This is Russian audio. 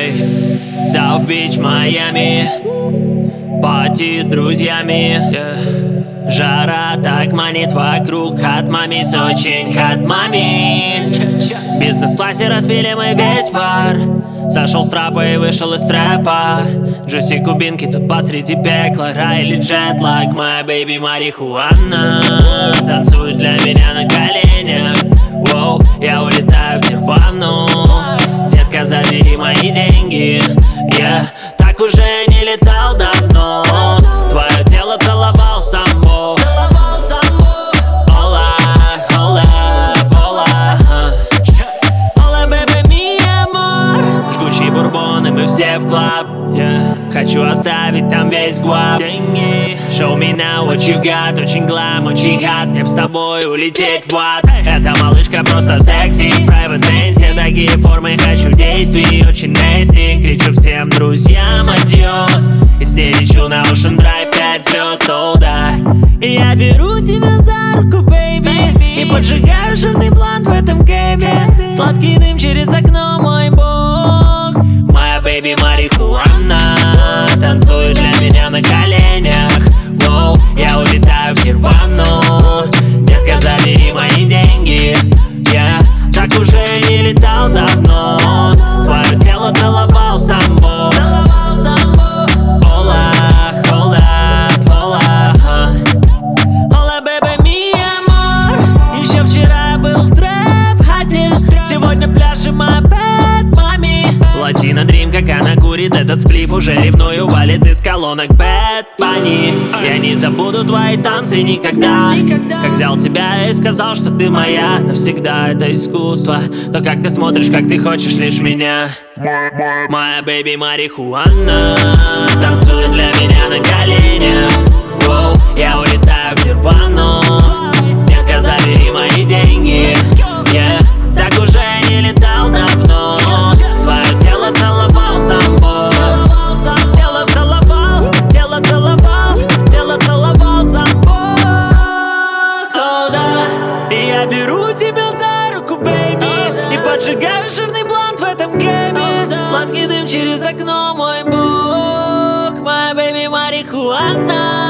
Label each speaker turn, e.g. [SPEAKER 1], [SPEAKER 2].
[SPEAKER 1] South Beach, Майами, пати с друзьями, Жара так манит вокруг, hot мамис, очень hot мамис. В бизнес-классе распили мы весь бар. Сошел с трапа и вышел из трэпа. Джуси кубинки тут посреди пекла. Рай или джетлаг, моя бэйби марихуана танцует для меня на коленях. Воу, я улетаю в нирвану. Детка, забери мои деньги. Я так уже не летал давно. Твое тело целовал самбо. Ола, ола, ола. Ола, бэби, ми амор. Жгучий бурбон, и мы все в клаб. Хочу оставить там весь гуап. Деньги. Show me now what you got. Очень глам, очень hot. Мне б с тобой улететь в ад. Эта малышка просто секси. Private dance, такие формы хочу действий. Очень nasty. Кричу всем друзьям адьос. И с ней лечу на Ocean Drive 5 звезд, oh да. И я беру тебя за руку, baby, и поджигаю жирный блант в этом кэбе. Сладкий дым через окно, мой бог. Моя бэйби марихуана танцует для меня на коленях. Воу, я улетаю в нирвану. Детка, забери мои деньги. Я так уже не летал давно. Твое тело целовал самбо. Ола, ола, ола. Ола, бэби, ми амор. Еще вчера я был в трэп-хате. Сегодня пляж и моя бэд мами. Латино дрим, как она курит этот сплив. Уже ревную, валит из колонок Bad Bunny. Я не забуду твои танцы никогда. Как взял тебя и сказал, что ты моя навсегда. Это искусство, то как ты смотришь, как ты хочешь лишь меня. Моя бэйби марихуана танцует для меня на коленях. Воу, я улетаю в нирвану. Детка, забери мои деньги. Я так уже не летал давно. Твое тело целовал самбо. Тело целовал, тело целовал, тело целовал самбо. О да, и я беру тебя за руку, бэйби, и поджигаю жирный блант в этом кэбе. Сладкий дым через окно, мой бог. Моя бэйби марихуана